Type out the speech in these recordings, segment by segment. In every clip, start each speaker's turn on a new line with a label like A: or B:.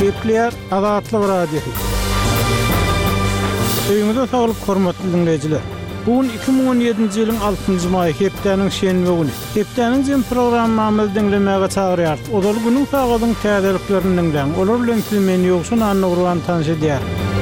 A: Kepler Azatlyk Radiosu. Öýüňizde saglyk hormatly dinleýijiler. Bugün 2017-nji ýylyň 6-njy maý hepdeniň şenbe güni. Hepdeniň jem programmamyzy dinlemäge çagyrýar. Olar günüň sagadyň täzeliklerini dinleň. Olar bilen meni ýoksun anlagurwan tanış edýär.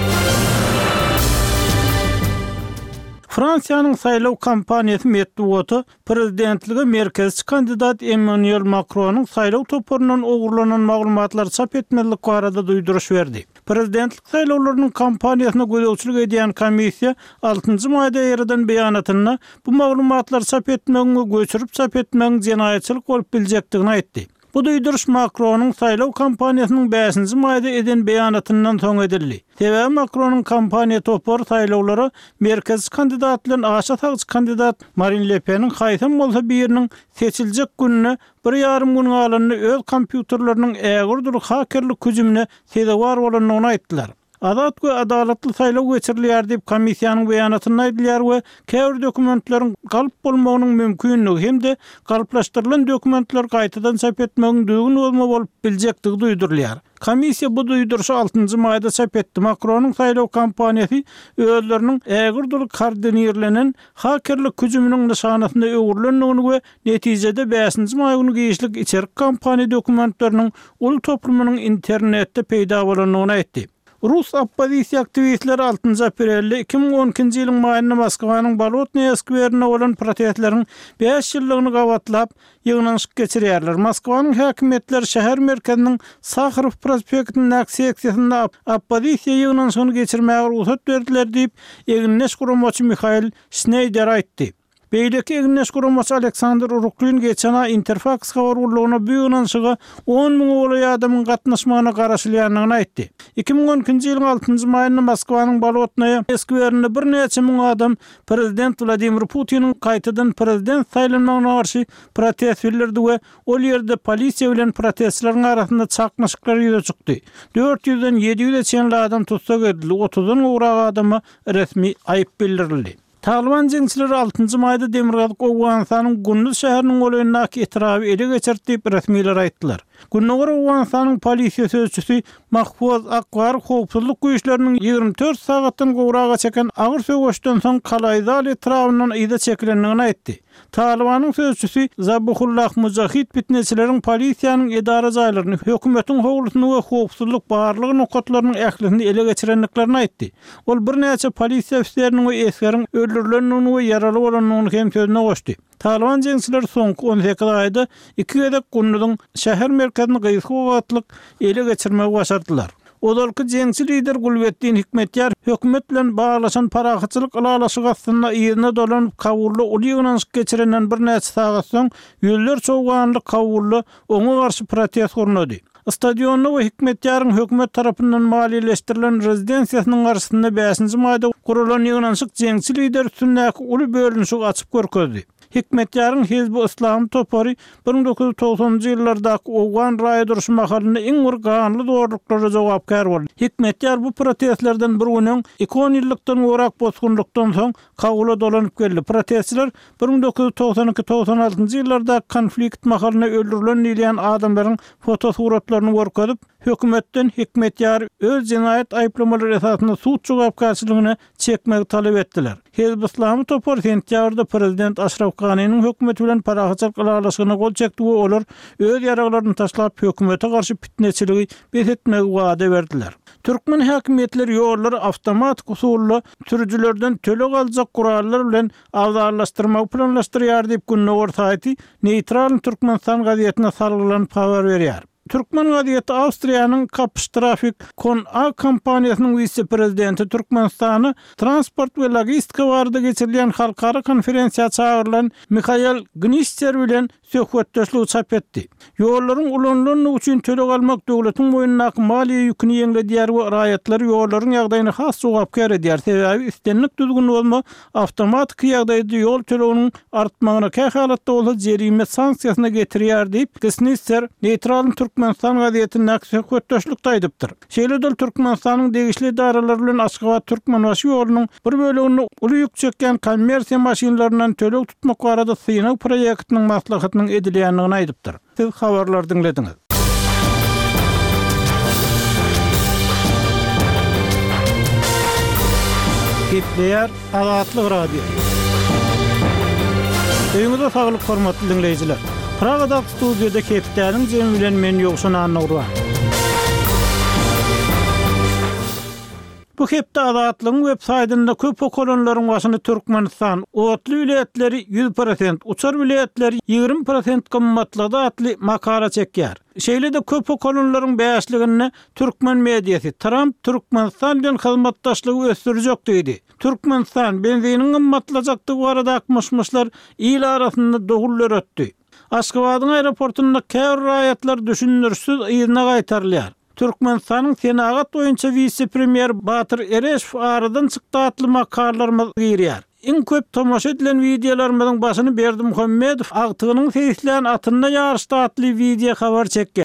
A: Fransiýanyň saýlaw kampaniýasy metduaty prezidentlige merkezçi kandidat Emmanuel Macronyň saýlaw toporundan ogurlanan maglumatlar çap etmelik barada duýduruş berdi. Prezidentlik saýlawlarynyň kampaniýasyna gözelçilik edýän komissiýa 6-njy maýda ýerden beýanatyna bu maglumatlar çap etmegi göçürüp çap etmegi jenaýetçilik bolup biljekdigini aýtdy. Bu duýduruş Macronyň saýlaw kampaniýasynyň 5-nji maýda eden beýanatyndan soň edildi. Sebäbi Macronyň kampaniýa topor saýlawlary merkez kandidat bilen aşa tagçy kandidat Marine Le Pen'in haýsam bolsa biriniň seçiljek gününe 1,5 gün galanyny öz kompýuterläriniň ägirdir hakerlik hüjümine sebäp bolanyny aýtdylar. Adat we adalatly saýlaw geçirilýär diýip komissiýanyň beýanatyny aýdylýar we käbir dokumentleriň galyp bolmagynyň mümkinligi hem-de galyplaşdyrylan dokumentler gaýtadan çap etmegiň düzgün bolma bolup biljektigi duýdurulýar. Komissiýa bu duýduruşy 6-njy maýda çap etdi. Macronyň saýlaw kampaniýasy özleriniň ägirdilik koordinirlenen hakerlik hüjüminiň nişanasyna öwürlendigini we netijede 5-nji maý güni giýişlik içerik kampaniýa dokumentleriniň ul toplumynyň internetde peýda bolanyny aýtdy. Rus oppozisiýa aktivistleri 6-njy aprelde 2012-nji ýylyň maýynda Moskwanyň Bolotnaya skwerine bolan protestleriň 5 ýyllygyny gawatlap ýygnanyş geçirýärler. Moskwanyň häkimetleri şäher merkeziniň Sakharov prospektiniň seksiýasynda oppozisiýa ýygnanyşyny geçirmäge ruhsat berdiler diýip Egneş guramaçy Mikhail Schneider aýtdy. Beýleki Egneş guramaçy Aleksandr Uruklin geçen ay Interfax habar urlugyna bu ýygnanyşyga 10.000 boly adamyň gatnaşmagyna garaşylýanyny aýtdy. 2012-nji ýylyň 6-njy maýynda Moskwanyň Bolotnaya skwerine bir neçe müň adam prezident Vladimir Putinin gaýtadan prezident saýlanmagyna garşy protest bildirdi we ol ýerde polisiýa bilen protestçileriň arasynda çaknaşyklar ýüze çykdy. 400-den 700-e çenli adam tutsak edildi. 30-dan ugrak adama resmi aýyp bildirildi. Taliban jeňçileri 6-njy maýda Demirgazyk Owganistanyň Gündüz şäheriniň goýunyňdaky etraby ele geçirdi diýip resmiler aýtdylar. Günnäger Owganistanyň polisiýa sözçüsi Mahfuz Akbar howpsuzlyk güýçleriniň 24 sagatdan gowraga çeken agyr söwüşden soň Kalaýzal etrabyndan ýyda çekilendigini aýtdy. Talibanyň sözçüsi Zabihullah Mujahid bitneçileriň polisiýanyň edara jaýlaryny, hökümetiň howlusyny we howpsuzlyk barlygy nokatlarynyň ählisini ele geçirenliklerini aýtdy. Ol bir näçe polisiýa ofisiýeriniň we eskeriň öldürilenini we yaraly bolanyny hem sözüne goşdy. Taliban jeňçileri soňky 18 aýda 2 gedek gündüň şäher merkezini gyýyşyk ele geçirmegi başardylar. Olarky jeňçi lider Gulbetdin Hikmetýar hökümet bilen baglaşan parahatçylyk alalaşyk aslynda ýerine dolanyp kawurly uly ýygnanyş geçirenden bir näçe sagat soň ýüzler çowganly kawurly oňa garşy protest guruldy. Stadionyny we Hikmetýaryň hökümet tarapyndan maliýeleşdirilen rezidensiýasynyň garşysynda 5-nji maýda gurulan ýygnanyşyk jeňçi lider üstündäki uly bölünşi açyp görkezdi. Hikmetýaryň Hizb-i Islam topory 1990-njy ýyllardaky Owgan raýy duruşy mahalyny iň urganly dogruklary jogapkar boldy. Hikmetýar bu protestlerden bir güniň 2 ýyllykdan gorak bozgunlukdan soň kawula dolanyp geldi. Protestçiler 1992-96-njy ýyllarda konflikt mahalyny öldürilen diýilen adamlaryň fotosuratlaryny görkezip, hökümetden Hikmetýar öz jenaýet aýplamalary esasynda suç jogapkarçylygyny çekmegi talap etdiler. Hizb-i Islam topor sentýabrda prezident Ashraf Ghani'nin hökümeti bilen parahatçylyk alalaşygyna gol çekdi we olar öz ýaraglaryny taşlap hökümete garşy pitneçiligi besetmegi wada berdiler. Türkmen häkimetleri ýolları awtomatik usully sürücülerden tölek aljak gurallar bilen awdarlaşdyrmagy planlaşdyrýar diýip Günnäger saýty Neutral Türkmenistan gazetine salgylanyp habar berýär. Türkmen gazetesi Awstriýanyň Kapstrafik Kon-A kompaniýasynyň vice-prezidenti Türkmenistany transport we logistika barada geçirilen halkara konferensiýa çağırılan Mikhail Gnişter bilen söhbetdeşlik çap etdi. Ýollaryň ulanlygyny üçin tölek almak döwletiň boýundaky maliýe ýüküni ýeňledýär we raýatlar ýollaryň ýagdaýyna has jogapkar edýär. Sebäbi üstenlik düzgün bolma awtomatik ýagdaýda ýol töleginiň artmagyna kähalatda bolan jerime sanksiýasyna getirýär diýip Gnişter Neutral Türkmenistan gazetine söhbetdeşlikde aýdypdyr. Şeýledil Türkmenistanyň degişli idaralary bilen Aşgabat Türkmenbaşy ýolunyň bir bölegini uly ýük çeken kommersiýa maşinlaryndan tölek tutmak barada synaw proýektiniň maslahatynyň edilýändigini aýdypdyr. Siz habarlar dinlediňiz. Gepleýär Azatlyk radio. Öňüňizde saglyk hormatly dinleýijiler. Pragada studiýada Kepdäniň jemi bilen men ýokşun anagurwan. Bu hepde Azatlygyň web saytynda köp okolonlaryň başyny Türkmenistan, otly vilayetleri 100%, uçar vilayetleri 20% gymmatlyda atly makala çekýär. Şeýle-de köp okolonlaryň bäşligini Türkmen mediýasy Trump Türkmenistan bilen hyzmatdaşlygy ösdürjek diýdi. Türkmenistan benzinin gymmatlajakdygy barada akmışmışlar il arasynda dogullar ötdi. Aşgabatyň aeroportunda käbir raýatlar düşünürsiz ýyna gaýtarylýar. Türkmenistanyň Senagat boýunça vice-premier Batyr Ereşew aradan çykdy atly makarlarymyz gyrýar. Iň köp tomoşa edilen videolaryň başyny Berdi Muhammedow agtygynyň seslen atynda ýarışda atly video habar çekýär.